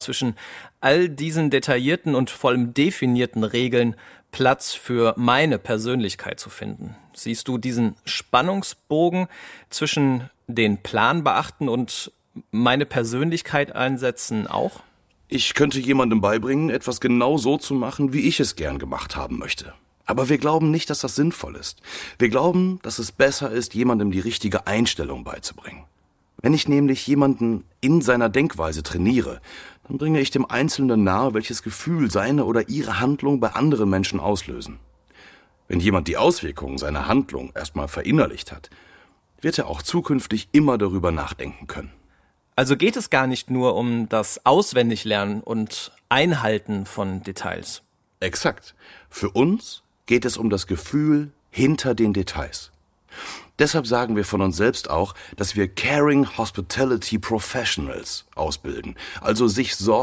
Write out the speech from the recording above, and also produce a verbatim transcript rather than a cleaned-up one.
zwischen all diesen detaillierten und vor allem definierten Regeln Platz für meine Persönlichkeit zu finden? Siehst du diesen Spannungsbogen zwischen den Plan beachten und meine Persönlichkeit einsetzen auch? Ich könnte jemandem beibringen, etwas genau so zu machen, wie ich es gern gemacht haben möchte. Aber wir glauben nicht, dass das sinnvoll ist. Wir glauben, dass es besser ist, jemandem die richtige Einstellung beizubringen. Wenn ich nämlich jemanden in seiner Denkweise trainiere, dann bringe ich dem Einzelnen nahe, welches Gefühl seine oder ihre Handlung bei anderen Menschen auslösen. Wenn jemand die Auswirkungen seiner Handlung erstmal verinnerlicht hat, wird er auch zukünftig immer darüber nachdenken können. Also geht es gar nicht nur um das Auswendiglernen und Einhalten von Details. Exakt. Für uns geht es um das Gefühl hinter den Details. Deshalb sagen wir von uns selbst auch, dass wir Caring Hospitality Professionals ausbilden, also sich Sorgen